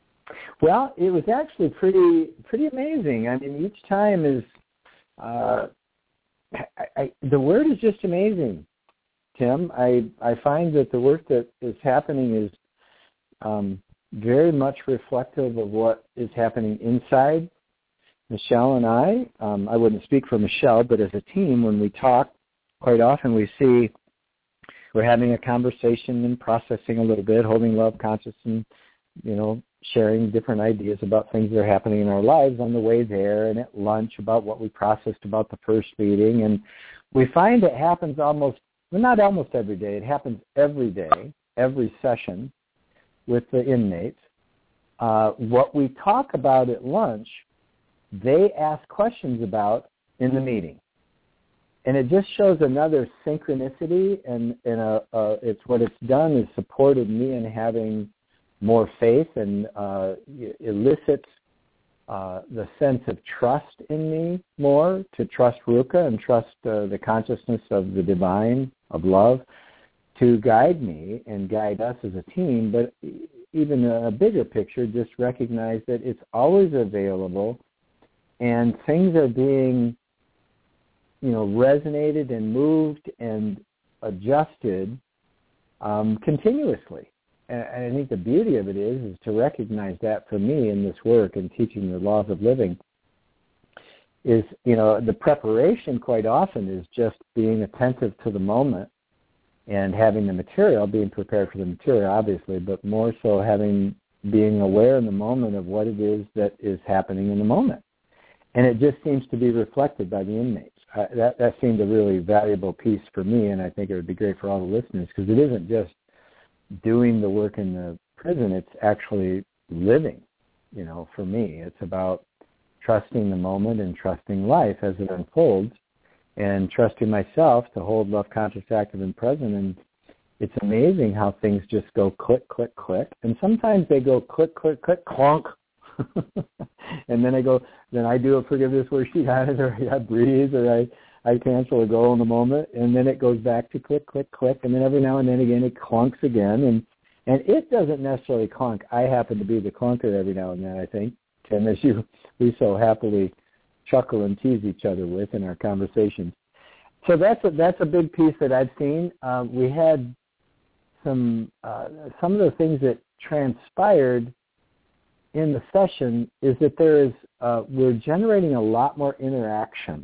Well, it was actually pretty pretty amazing. I mean, each time is uh, I, I, the word is just amazing, Tim. I I find that the work that is happening is um, very much reflective of what is happening inside Michelle and I, um, I wouldn't speak for Michelle, but as a team, when we talk, quite often we see we're having a conversation and processing a little bit, holding love conscious and, you know, sharing different ideas about things that are happening in our lives on the way there and at lunch about what we processed about the first meeting. And we find it happens almost, well, not almost every day, it happens every day, every session with the inmates. Uh, what we talk about at lunch, they ask questions about in the meeting. And it just shows another synchronicity, and, and a, a, it's what it's done is supported me in having more faith and uh, elicits uh, the sense of trust in me more, to trust Ruka and trust uh, the consciousness of the divine, of love, to guide me and guide us as a team. But even a bigger picture, just recognize that it's always available, and things are being, you know, resonated and moved and adjusted um, continuously. And, and I think the beauty of it is, is to recognize that for me in this work and teaching the laws of living is, you know, the preparation quite often is just being attentive to the moment and having the material, being prepared for the material, obviously, but more so having, being aware in the moment of what it is that is happening in the moment. And it just seems to be reflected by the inmates. Uh, that, that seemed a really valuable piece for me, and I think it would be great for all the listeners, because it isn't just doing the work in the prison, it's actually living, you know, for me. It's about trusting the moment and trusting life as it unfolds, and trusting myself to hold love, conscious, active, and present. And it's amazing how things just go click, click, click. And sometimes they go click, click, click, clunk. And then I go, then I do a forgiveness worksheet on it, or I breathe, or I, I cancel a goal in the moment. And then it goes back to click, click, click. And then every now and then again it clunks again. And, and it doesn't necessarily clunk. I happen to be the clunker every now and then, I think, Tim, as you we so happily chuckle and tease each other with in our conversations. So that's a, that's a big piece that I've seen. Uh, we had some uh, some of the things that transpired in the session is that there is uh, we're generating a lot more interaction,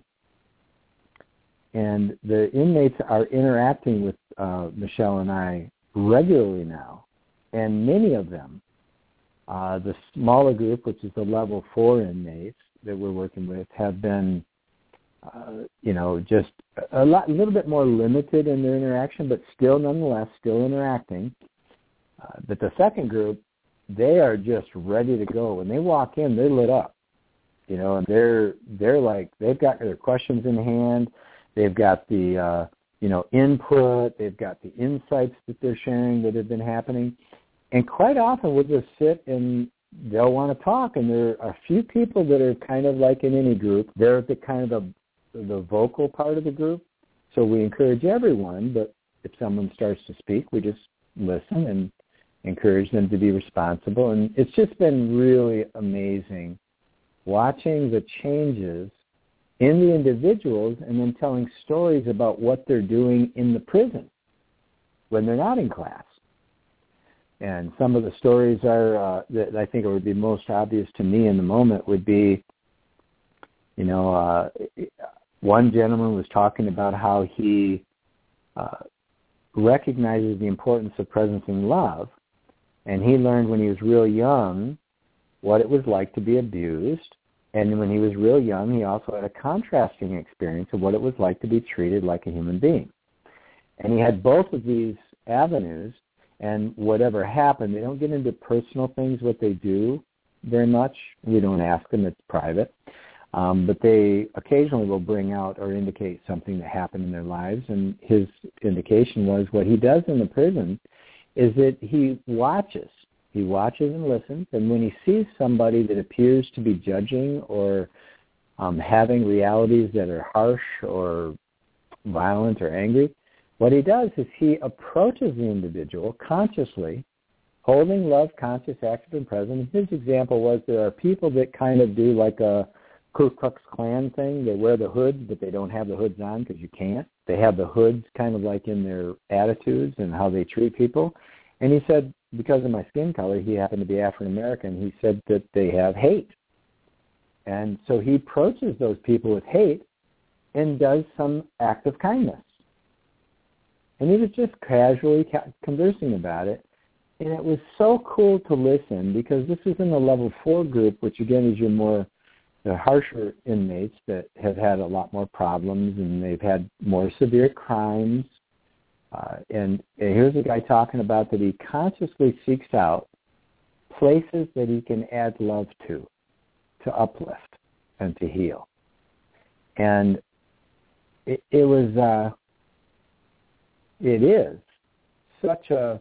and the inmates are interacting with uh, Michelle and I regularly now, and many of them, uh, the smaller group, which is the level four inmates that we're working with, have been, uh, you know, just a lot, a little bit more limited in their interaction, but still, nonetheless, still interacting. Uh, but the second group, they are just ready to go. When they walk in, they're lit up, you know, and they're they're like they've got their questions in hand, they've got the uh, you know input, they've got the insights that they're sharing that have been happening, and quite often we'll just sit and they'll want to talk. And there are a few people that are kind of like in any group, they're the kind of the, the vocal part of the group. So we encourage everyone, but if someone starts to speak, we just listen and encourage them to be responsible. And it's just been really amazing watching the changes in the individuals and then telling stories about what they're doing in the prison when they're not in class. And some of the stories are uh, that I think it would be most obvious to me in the moment would be, you know, uh, one gentleman was talking about how he uh, recognizes the importance of presence and love. And he learned when he was real young what it was like to be abused. And when he was real young, he also had a contrasting experience of what it was like to be treated like a human being. And he had both of these avenues, and whatever happened, they don't get into personal things, what they do very much. We don't ask them, it's private. Um, but they occasionally will bring out or indicate something that happened in their lives. And his indication was what he does in the prison is that he watches. He watches and listens, and when he sees somebody that appears to be judging or um, having realities that are harsh or violent or angry, what he does is he approaches the individual consciously, holding love, conscious, active, and present. His example was there are people that kind of do like a Ku Klux Klan thing. They wear the hoods, but they don't have the hoods on because you can't. They have the hoods kind of like in their attitudes and how they treat people. And he said, because of my skin color, he happened to be African-American, he said that they have hate. And so he approaches those people with hate and does some act of kindness. And he was just casually conversing about it. And it was so cool to listen because this is in the level four group, which again is your more the harsher inmates that have had a lot more problems and they've had more severe crimes. Uh, and, and here's a guy talking about that he consciously seeks out places that he can add love to, to uplift and to heal. And it, it was, uh, it is such a,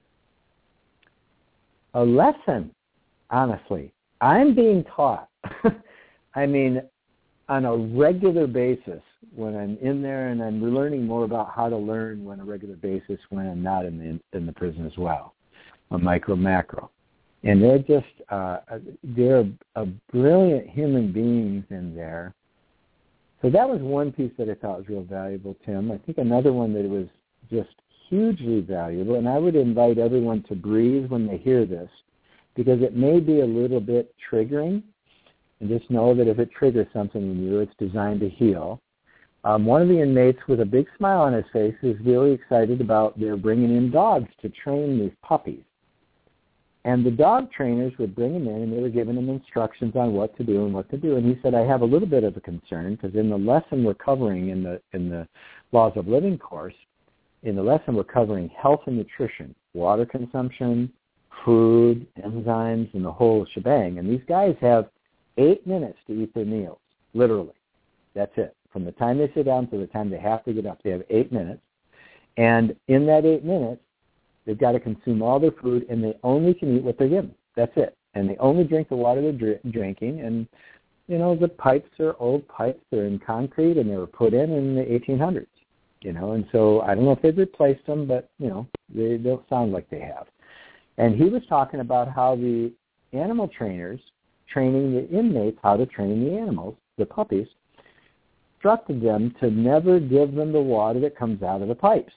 a lesson, honestly. I'm being taught, I mean, on a regular basis when I'm in there, and I'm learning more about how to learn on a regular basis when I'm not in the in the prison as well, a micro macro, and they're just uh, they're a, a brilliant human beings in there. So that was one piece that I thought was real valuable, Tim. I think another one that was just hugely valuable, and I would invite everyone to breathe when they hear this, because it may be a little bit triggering. And just know that if it triggers something in you, it's designed to heal. Um, one of the inmates with a big smile on his face is really excited about they're bringing in dogs to train these puppies. And the dog trainers would bring them in, and they were giving them instructions on what to do and what to do. And he said, I have a little bit of a concern because in the lesson we're covering in the in the Laws of Living course, in the lesson we're covering health and nutrition, water consumption, food, enzymes, and the whole shebang. And these guys have eight minutes to eat their meals, literally. That's it. From the time they sit down to the time they have to get up, they have eight minutes. And in that eight minutes, they've got to consume all their food, and they only can eat what they're given. That's it. And they only drink the water they're dr- drinking. And, you know, the pipes are old pipes. They're in concrete, and they were put in in the eighteen hundreds. You know, and so I don't know if they've replaced them, but, you know, they don't sound like they have. And he was talking about how the animal trainers training the inmates how to train the animals, the puppies, instructed them to never give them the water that comes out of the pipes.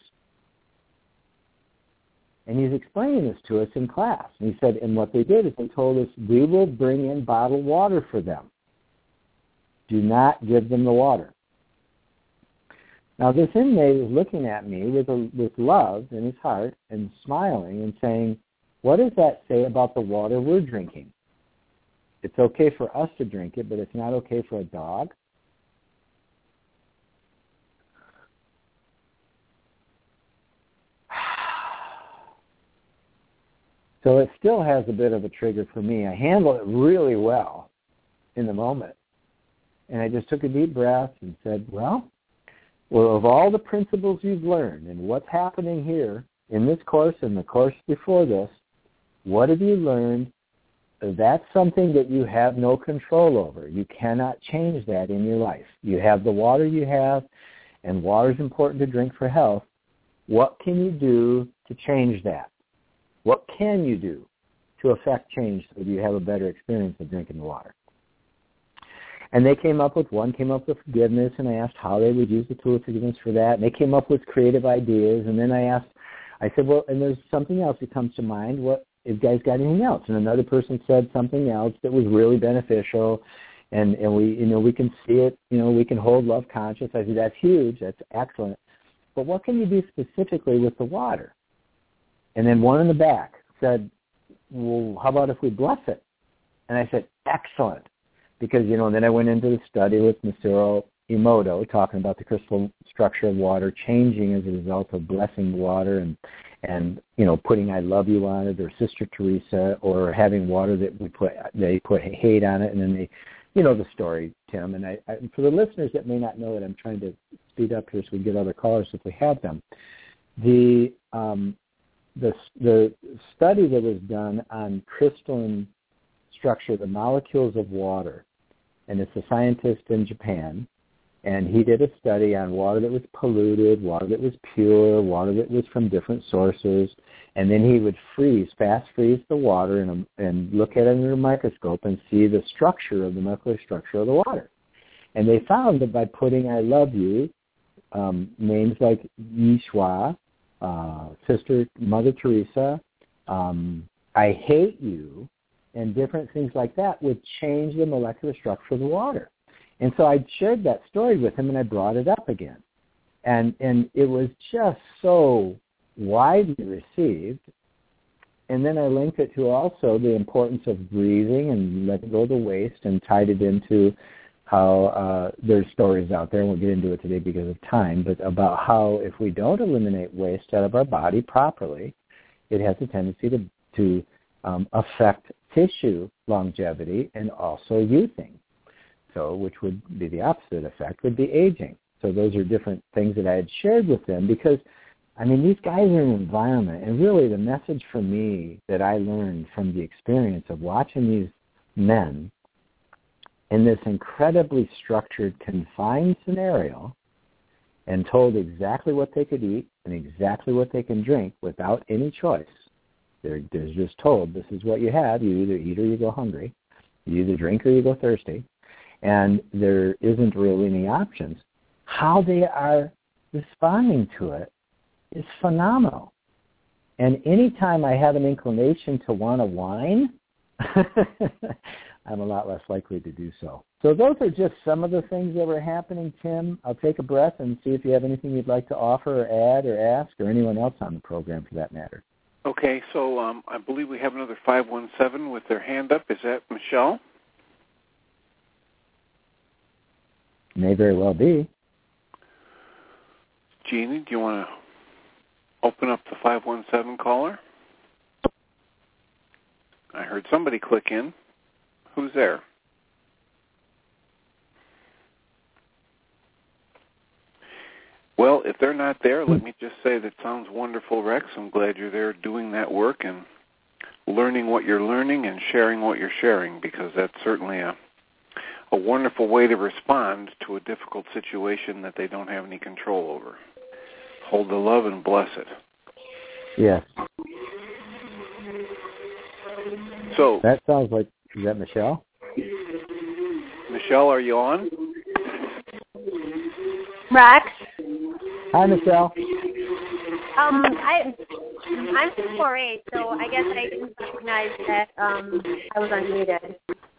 And he's explaining this to us in class. And he said, and what they did is they told us, we will bring in bottled water for them. Do not give them the water. Now, this inmate is looking at me with a, with love in his heart and smiling and saying, what does that say about the water we're drinking? It's okay for us to drink it, but it's not okay for a dog? So it still has a bit of a trigger for me. I handled it really well in the moment. And I just took a deep breath and said, well, well, of all the principles you've learned and what's happening here in this course and the course before this, what have you learned? That's something that you have no control over. You cannot change that in your life. You have the water you have, and water is important to drink for health. What can you do to change that? What can you do to affect change so that you have a better experience of drinking the water? And they came up with, one came up with forgiveness, and I asked how they would use the tool of forgiveness for that. And they came up with creative ideas. And then I asked, I said, well, and there's something else that comes to mind. What, if you guys got anything else? And another person said something else that was really beneficial. And, and we, you know, we can see it, you know, we can hold love conscious. I said, that's huge. That's excellent. But what can you do specifically with the water? And then one in the back said, well, how about if we bless it? And I said, excellent. Because, you know, and then I went into the study with Masaru Emoto talking about the crystal structure of water changing as a result of blessing water and, and you know, putting I love you on it, or Sister Teresa, or having water that we put, they put hate on it, and then they, you know the story, Tim. And I, I, for the listeners that may not know it, I'm trying to speed up here so we can get other callers if we have them. The, um, the, the study that was done on crystalline structure, the molecules of water, and it's a scientist in Japan, and he did a study on water that was polluted, water that was pure, water that was from different sources, and then he would freeze, fast freeze the water and, and look at it under a microscope and see the structure of the molecular structure of the water. And they found that by putting I love you, um, names like Yeshua, uh, Sister Mother Teresa, um, I hate you, and different things like that would change the molecular structure of the water. And so I shared that story with him, and I brought it up again. And and it was just so widely received. And then I linked it to also the importance of breathing and letting go of the waste, and tied it into how uh, there's stories out there, and we'll get into it today because of time, but about how if we don't eliminate waste out of our body properly, it has a tendency to, to um, affect tissue longevity and also youthing. So, which would be the opposite effect, would be aging. So those are different things that I had shared with them because, I mean, these guys are in an environment, and really the message for me that I learned from the experience of watching these men in this incredibly structured, confined scenario and told exactly what they could eat and exactly what they can drink without any choice. They're, they're just told, this is what you have. You either eat or you go hungry. You either drink or you go thirsty. And there isn't really any options. How they are responding to it is phenomenal. And anytime I have an inclination to want to whine, I'm a lot less likely to do so. So those are just some of the things that were happening, Tim. I'll take a breath and see if you have anything you'd like to offer or add or ask, or anyone else on the program for that matter. Okay, so um, I believe we have another five one seven with their hand up. Is that Michelle? May very well be. Jeannie, do you want to open up the five one seven caller? I heard somebody click in. Who's there? Well, if they're not there, let me just say that sounds wonderful, Rex. I'm glad you're there doing that work and learning what you're learning and sharing what you're sharing, because that's certainly a a wonderful way to respond to a difficult situation that they don't have any control over. Hold the love and bless it. Yes. So that sounds like, is that Michelle? Michelle, are you on? Rex? Hi, Michelle. Um, I, I'm six four eight, so I guess I didn't recognize that um, I was unmuted.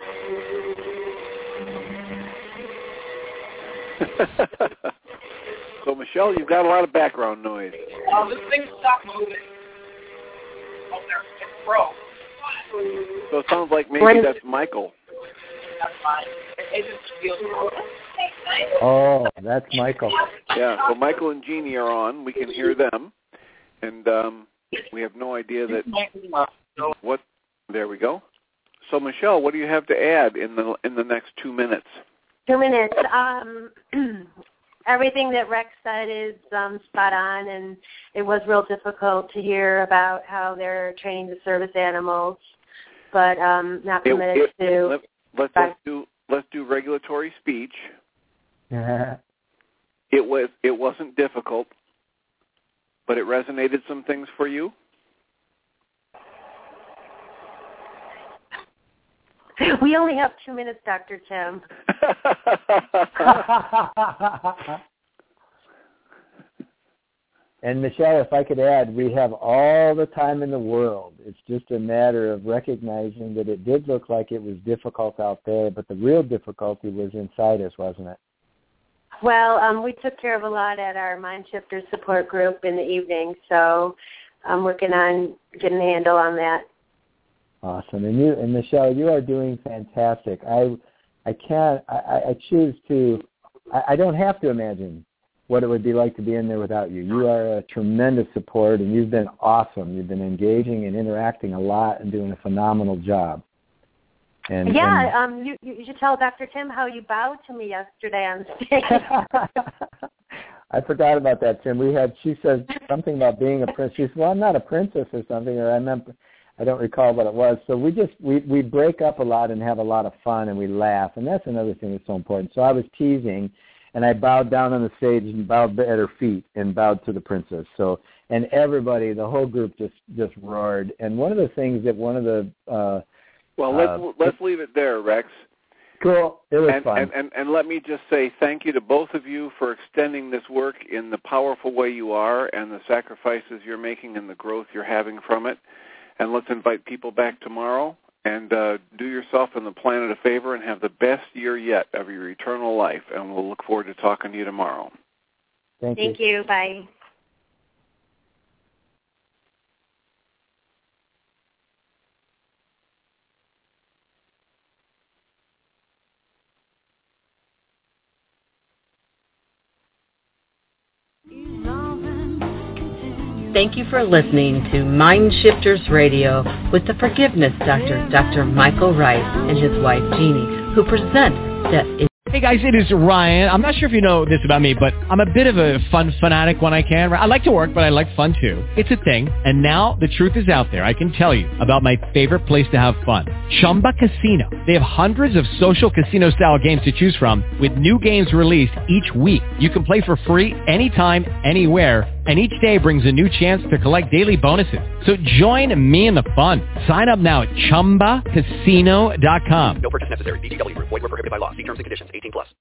So, Michelle, you've got a lot of background noise. Oh, this thing stopped moving. Oh, there, it's broke. So it sounds like maybe that's Michael. That's fine. It just feels broken. Oh, that's Michael. Yeah, so Michael and Jeannie are on. We can hear them. And um, we have no idea that what. There we go. So, Michelle, what do you have to add in the in the next two minutes? Two minutes. Um, everything that Rex said is um, spot on, and it was real difficult to hear about how they're training the service animals, but um, not permitted it, it, to. Let, let's, let's do let's do regulatory speech. Yeah. It was it wasn't difficult, but it resonated some things for you. We only have two minutes, Doctor Tim. And Michelle, if I could add, we have all the time in the world. It's just a matter of recognizing that it did look like it was difficult out there, but the real difficulty was inside us, wasn't it? Well, um, we took care of a lot at our Mind Shifters support group in the evening, so I'm working on getting a handle on that. Awesome. And you and Michelle, you are doing fantastic. I I can't I, I choose to I, I don't have to imagine what it would be like to be in there without you. You are a tremendous support, and you've been awesome. You've been engaging and interacting a lot and doing a phenomenal job. And, yeah, and um, you, you should tell Doctor Tim how you bowed to me yesterday on stage. I forgot about that, Tim. We had, she said something about being a princess. She said, well, I'm not a princess or something, or I meant, I don't recall what it was. So we just, we, we break up a lot and have a lot of fun, and we laugh, and that's another thing that's so important. So I was teasing, and I bowed down on the stage and bowed at her feet and bowed to the princess. So, and everybody, the whole group just, just roared. And one of the things that one of the, uh, Well, let's uh, let's leave it there, Rex. Cool. It was and, fun. And, and, and let me just say thank you to both of you for extending this work in the powerful way you are and the sacrifices you're making and the growth you're having from it. And let's invite people back tomorrow and uh, do yourself and the planet a favor and have the best year yet of your eternal life. And we'll look forward to talking to you tomorrow. Thank, Thank you. you. Bye. Thank you for listening to Mind Shifters Radio with the Forgiveness Doctor, Doctor Michael Rice, and his wife Jeannie, who present the... Hey guys, it is Ryan. I'm not sure if you know this about me, but I'm a bit of a fun fanatic when I can. I like to work, but I like fun too. It's a thing. And now the truth is out there. I can tell you about my favorite place to have fun. Chumba Casino. They have hundreds of social casino style games to choose from with new games released each week. You can play for free anytime, anywhere. And each day brings a new chance to collect daily bonuses. So join me in the fun. Sign up now at Chumba Casino dot com. No purchase necessary. V G W Group. Void where prohibited by law. See terms and conditions. eighteen plus.